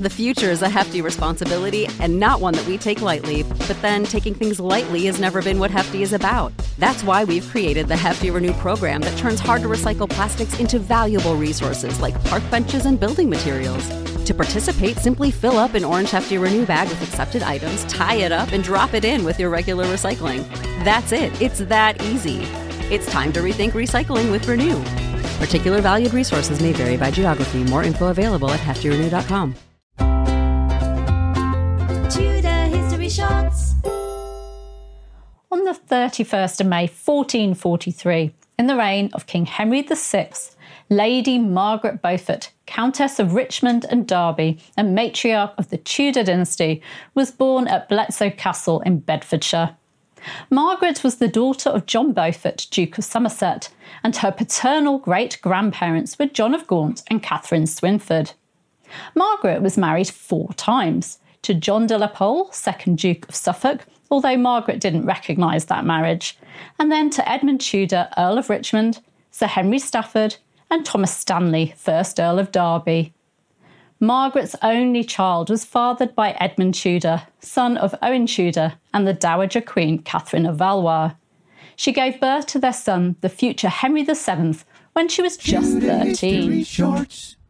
The future is a hefty responsibility and not one that we take lightly. But then taking things lightly has never been what Hefty is about. That's why we've created the Hefty Renew program that turns hard-to-recycle plastics into valuable resources like park benches and building materials. To participate, simply fill up an orange Hefty Renew bag with accepted items, tie it up, and drop it in with your regular recycling. That's it. It's that easy. It's time to rethink recycling with Renew. Particular valued resources may vary by geography. More info available at heftyrenew.com. Tudor History Shots. On the 31st of May 1443, in the reign of King Henry VI, Lady Margaret Beaufort, Countess of Richmond and Derby and matriarch of the Tudor dynasty, was born at Bletsoe Castle in Bedfordshire. Margaret was the daughter of John Beaufort, Duke of Somerset, and her paternal great-grandparents were John of Gaunt and Catherine Swynford. Margaret was married 4 times, to John de la Pole, 2nd Duke of Suffolk, although Margaret didn't recognise that marriage, and then to Edmund Tudor, Earl of Richmond, Sir Henry Stafford, and Thomas Stanley, 1st Earl of Derby. Margaret's only child was fathered by Edmund Tudor, son of Owen Tudor and the Dowager Queen Catherine of Valois. She gave birth to their son, the future Henry VII, when she was just 13.